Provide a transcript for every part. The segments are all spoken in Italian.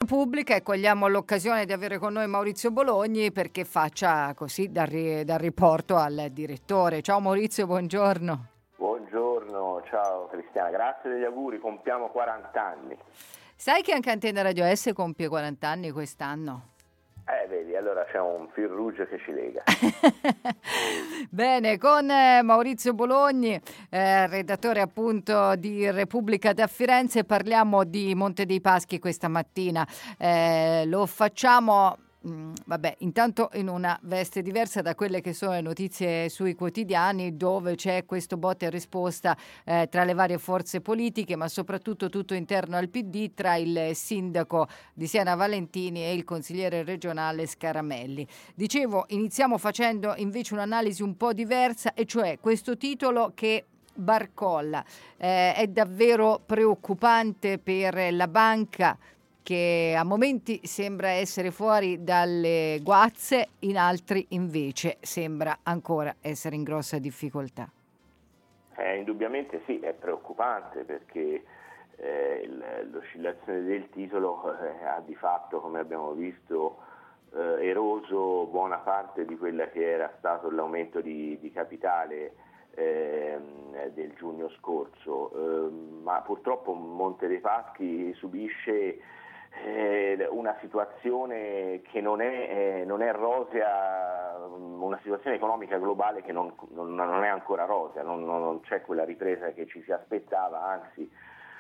Repubblica e cogliamo l'occasione di avere con noi Maurizio Bologni perché faccia così dal riporto al direttore. Ciao Maurizio, buongiorno. Buongiorno, ciao Cristiana, grazie degli auguri, compiamo 40 anni. Sai che anche Antenne Radio S compie 40 anni quest'anno? Vedi, allora c'è un fil rouge che ci lega. Bene, con Maurizio Bologni, redattore appunto di Repubblica da Firenze, parliamo di Monte dei Paschi questa mattina. Lo facciamo, intanto in una veste diversa da quelle che sono le notizie sui quotidiani, dove c'è questo botta e risposta tra le varie forze politiche, ma soprattutto tutto interno al PD, tra il sindaco di Siena Valentini e il consigliere regionale Scaramelli. Dicevo, iniziamo facendo invece un'analisi un po' diversa, e cioè questo titolo che barcolla. È davvero preoccupante per la banca, che a momenti sembra essere fuori dalle guazze, in altri invece sembra ancora essere in grossa difficoltà. Indubbiamente sì, è preoccupante perché l'oscillazione del titolo ha di fatto, come abbiamo visto, eroso buona parte di quella che era stato l'aumento di capitale del giugno scorso, ma purtroppo Monte dei Paschi subisce una situazione che non è rosea, una situazione economica globale che non è ancora rosea, non c'è quella ripresa che ci si aspettava, anzi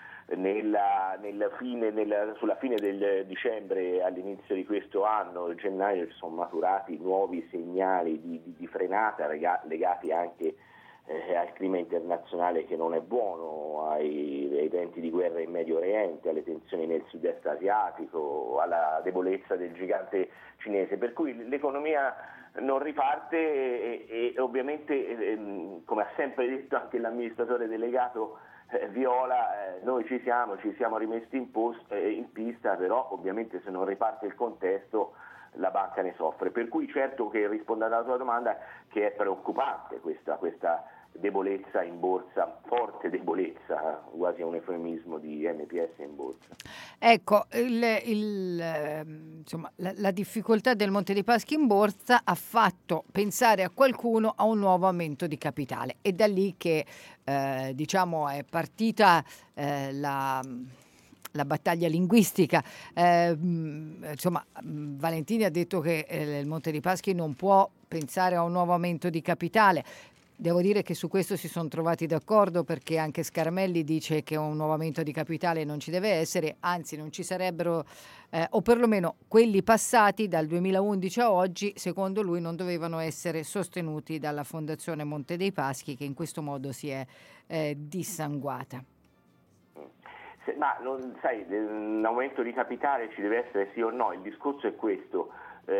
sulla fine del dicembre all'inizio di questo anno, gennaio, ci sono maturati nuovi segnali di frenata legati anche al clima internazionale che non è buono, ai venti di guerra in Medio Oriente, alle tensioni nel sud-est asiatico, alla debolezza del gigante cinese, per cui l'economia non riparte e ovviamente, come ha sempre detto anche l'amministratore delegato Viola, noi ci siamo rimessi in pista, però ovviamente se non riparte il contesto la banca ne soffre, per cui certo che rispondendo alla tua domanda che è preoccupante questa debolezza in borsa, forte debolezza, quasi un eufemismo di MPS in borsa. Ecco, la difficoltà del Monte dei Paschi in borsa ha fatto pensare a qualcuno a un nuovo aumento di capitale, e da lì che è partita la battaglia linguistica. Valentini ha detto che il Monte dei Paschi non può pensare a un nuovo aumento di capitale. Devo dire che su questo si sono trovati d'accordo, perché anche Scaramelli dice che un nuovo aumento di capitale non ci deve essere, anzi non ci sarebbero, o perlomeno quelli passati dal 2011 a oggi, secondo lui non dovevano essere sostenuti dalla Fondazione Monte dei Paschi, che in questo modo si è dissanguata. Ma sai, un aumento di capitale ci deve essere sì o no, il discorso è questo.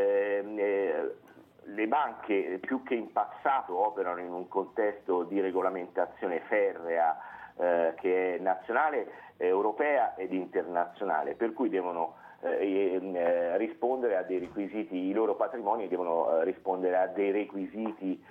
Le banche più che in passato operano in un contesto di regolamentazione ferrea che è nazionale, europea ed internazionale, per cui devono rispondere a dei requisiti, i loro patrimoni devono rispondere a dei requisiti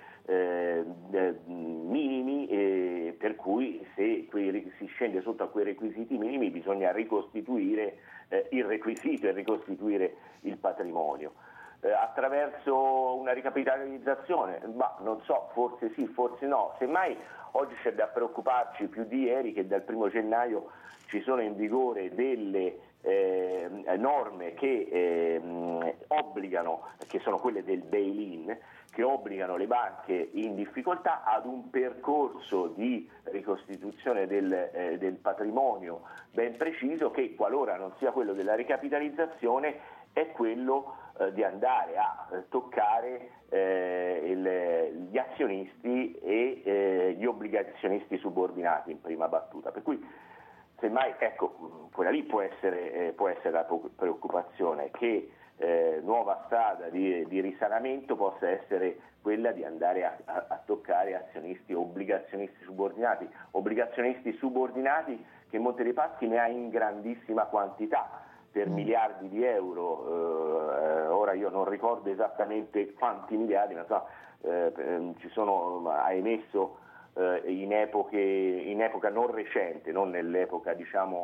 minimi, per cui se si scende sotto a quei requisiti minimi bisogna ricostituire il requisito e ricostituire il patrimonio. Attraverso una ricapitalizzazione, ma non so, forse sì, forse no. Semmai oggi c'è da preoccuparci più di ieri che dal 1 gennaio ci sono in vigore delle norme che obbligano, che sono quelle del bail-in, che obbligano le banche in difficoltà ad un percorso di ricostituzione del patrimonio ben preciso, che qualora non sia quello della ricapitalizzazione è quello di andare a toccare gli azionisti e gli obbligazionisti subordinati in prima battuta. Per cui semmai, quella lì può essere la preoccupazione, che nuova strada di risanamento possa essere quella di andare a toccare azionisti o obbligazionisti subordinati che Monte dei Paschi ne ha in grandissima quantità, per miliardi di euro, ora io non ricordo esattamente quanti miliardi, ma ci sono, ha emesso in epoca non recente, non nell'epoca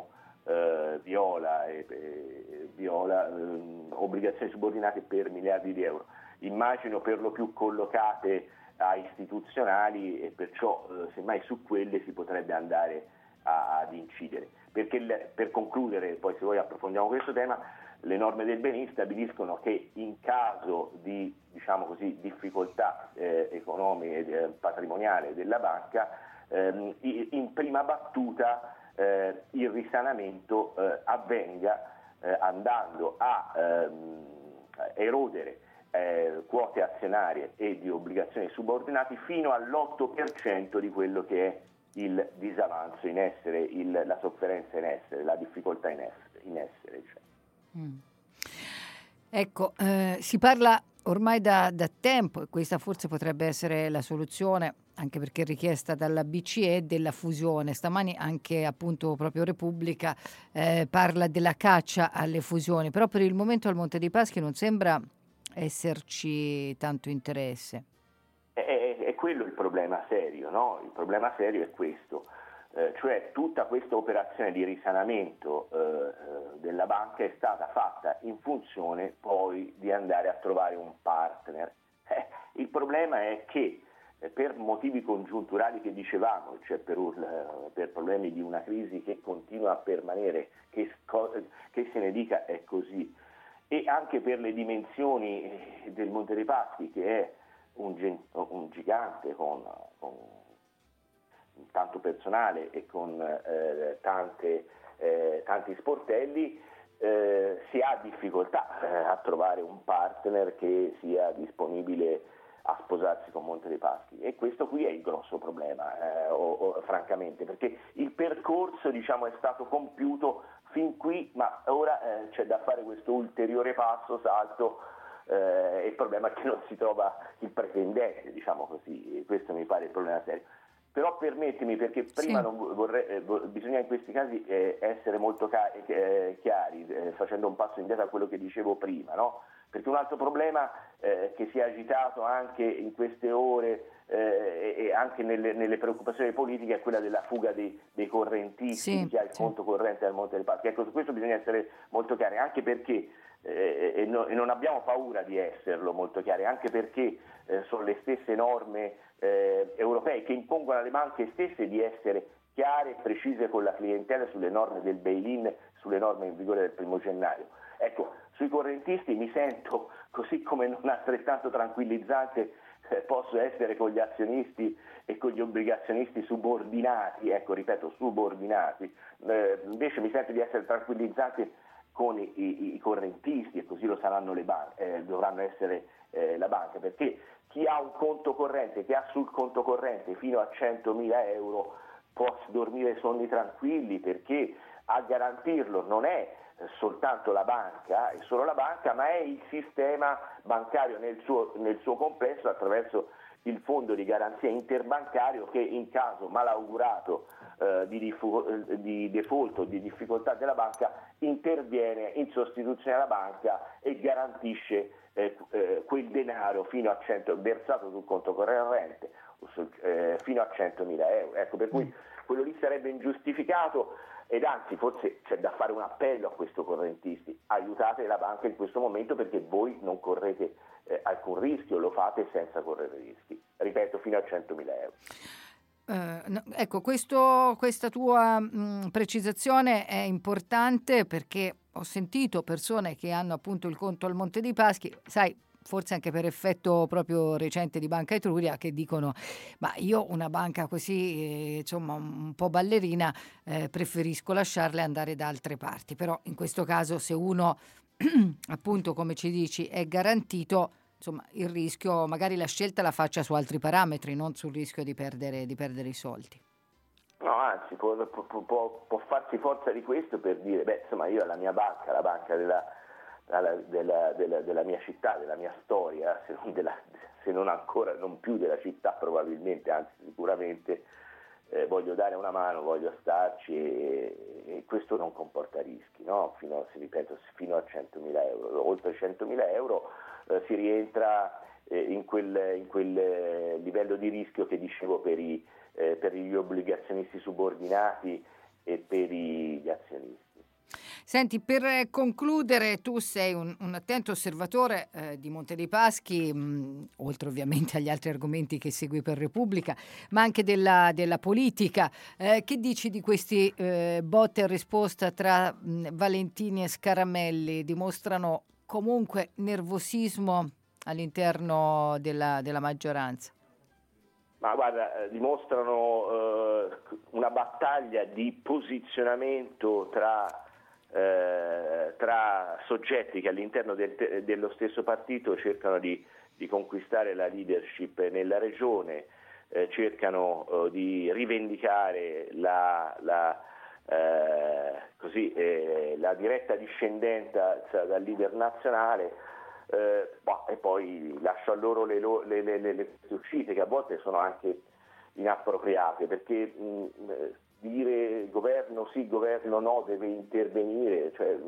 viola obbligazioni subordinate per miliardi di euro, immagino per lo più collocate a istituzionali, e perciò semmai su quelle si potrebbe andare ad incidere. Perché per concludere, poi se voi approfondiamo questo tema, le norme del BENI stabiliscono che in caso di, diciamo così, difficoltà economica e patrimoniale della banca, in prima battuta il risanamento avvenga andando a erodere quote azionarie e di obbligazioni subordinate fino all'8% di quello che è il disavanzo in essere, la sofferenza in essere, la difficoltà in essere. Cioè. Ecco, si parla ormai da tempo, e questa forse potrebbe essere la soluzione, anche perché è richiesta dalla BCE, della fusione. Stamani anche appunto proprio Repubblica parla della caccia alle fusioni, però per il momento al Monte dei Paschi non sembra esserci tanto interesse. È quello il problema serio, no? Il problema serio è questo. Cioè tutta questa operazione di risanamento della banca è stata fatta in funzione poi di andare a trovare un partner. Il problema è che per motivi congiunturali che dicevamo, cioè per problemi di una crisi che continua a permanere, che se ne dica è così, e anche per le dimensioni del Monte dei Paschi, che è un gigante con tanto personale e con tanti sportelli, si ha difficoltà a trovare un partner che sia disponibile a sposarsi con Monte dei Paschi, e questo qui è il grosso problema, francamente, perché il percorso, diciamo, è stato compiuto fin qui, ma ora c'è da fare questo ulteriore salto. Il problema è che non si trova il pretendente, diciamo così, e questo mi pare il problema serio. Però permettimi, perché prima bisogna in questi casi essere molto chiari, facendo un passo indietro a quello che dicevo prima, no? Perché un altro problema che si è agitato anche in queste ore e anche nelle preoccupazioni politiche è quella della fuga dei correntisti, di chi ha il conto corrente del Monte dei Paschi. Ecco, su questo bisogna essere molto chiari, anche perché e non abbiamo paura di esserlo molto chiari, anche perché sono le stesse norme europee che impongono alle banche stesse di essere chiare e precise con la clientela sulle norme del bail-in, sulle norme in vigore del 1° gennaio. Ecco, sui correntisti mi sento, così come non altrettanto tranquillizzante posso essere con gli azionisti e con gli obbligazionisti subordinati, ecco, ripeto, subordinati, invece mi sento di essere tranquillizzante con i correntisti, e così lo saranno le banche, dovranno essere la banca, perché chi ha un conto corrente, che ha sul conto corrente fino a 100.000 euro può dormire sonni tranquilli, perché a garantirlo non è soltanto la banca, è solo la banca, ma è il sistema bancario nel suo complesso, attraverso il fondo di garanzia interbancario, che in caso malaugurato di default o di difficoltà della banca interviene in sostituzione alla banca e garantisce quel denaro fino a 100, versato sul conto corrente fino a 100.000 euro. Ecco, per cui quello lì sarebbe ingiustificato, ed anzi forse c'è da fare un appello a questi correntisti: aiutate la banca in questo momento, perché voi non correte alcun rischio, lo fate senza correre rischi, ripeto, fino a 100.000 euro. No, ecco, questa tua precisazione è importante, perché ho sentito persone che hanno appunto il conto al Monte dei Paschi, sai, forse anche per effetto proprio recente di Banca Etruria, che dicono: ma io una banca così insomma un po' ballerina preferisco lasciarla e andare da altre parti. Però in questo caso, se uno appunto, come ci dici, è garantito, insomma, il rischio, magari la scelta la faccia su altri parametri, non sul rischio di perdere i soldi. No, anzi, può farsi forza di questo per dire: beh, insomma, io la mia banca, la banca della mia città, della mia storia, se non ancora, non più della città probabilmente, anzi sicuramente, voglio dare una mano, voglio starci, e questo non comporta rischi, no? Fino a 100.000 euro. Oltre 100.000 euro si rientra in quel livello di rischio che dicevo per gli obbligazionisti subordinati e per gli azionisti. Senti, per concludere, tu sei un attento osservatore di Monte dei Paschi, oltre ovviamente agli altri argomenti che segui per Repubblica, ma anche della politica. Che dici di questi botte e risposta tra Valentini e Scaramelli? Dimostrano comunque nervosismo all'interno della maggioranza? Ma guarda, dimostrano una battaglia di posizionamento tra soggetti che all'interno dello stesso partito cercano di conquistare la leadership nella regione, cercano di rivendicare la diretta discendenza dal leader nazionale. E poi lascio a loro le uscite, che a volte sono anche inappropriate, perché dire governo sì, governo no, deve intervenire, cioè,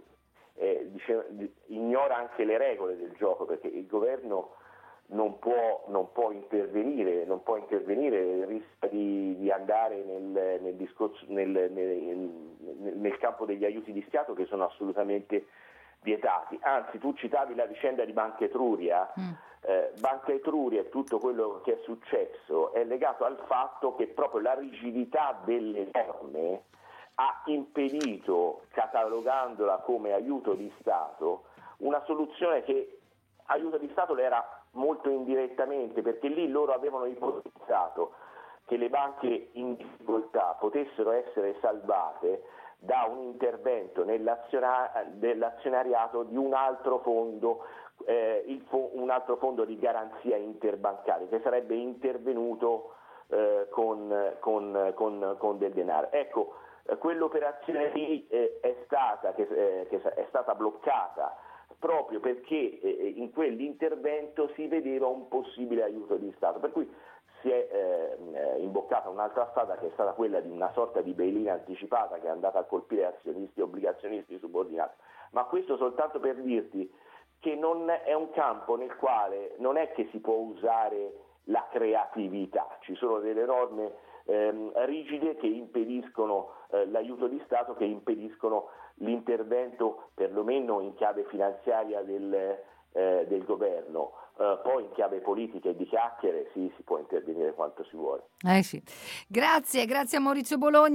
ignora anche le regole del gioco, perché il governo non può intervenire, rischia di andare nel discorso, nel campo degli aiuti di Stato, che sono assolutamente vietati. Anzi, tu citavi la vicenda di Banca Etruria. Banca Etruria e tutto quello che è successo è legato al fatto che proprio la rigidità delle norme ha impedito, catalogandola come aiuto di Stato, una soluzione che aiuto di Stato l'era molto indirettamente, perché lì loro avevano ipotizzato che le banche in difficoltà potessero essere salvate da un intervento dell'azionariato di un altro fondo, un altro fondo di garanzia interbancaria, che sarebbe intervenuto con del denaro. Ecco, quell'operazione lì è stata bloccata proprio perché in quell'intervento si vedeva un possibile aiuto di Stato, per cui si è imboccata un'altra strada, che è stata quella di una sorta di bail-in anticipata che è andata a colpire azionisti e obbligazionisti subordinati. Ma questo soltanto per dirti che non è un campo nel quale non è che si può usare la creatività, ci sono delle norme rigide che impediscono l'aiuto di Stato, che impediscono l'intervento perlomeno in chiave finanziaria del governo. Poi in chiave politica e di chiacchiere sì, si può intervenire quanto si vuole. Sì. Grazie a Maurizio Bologna.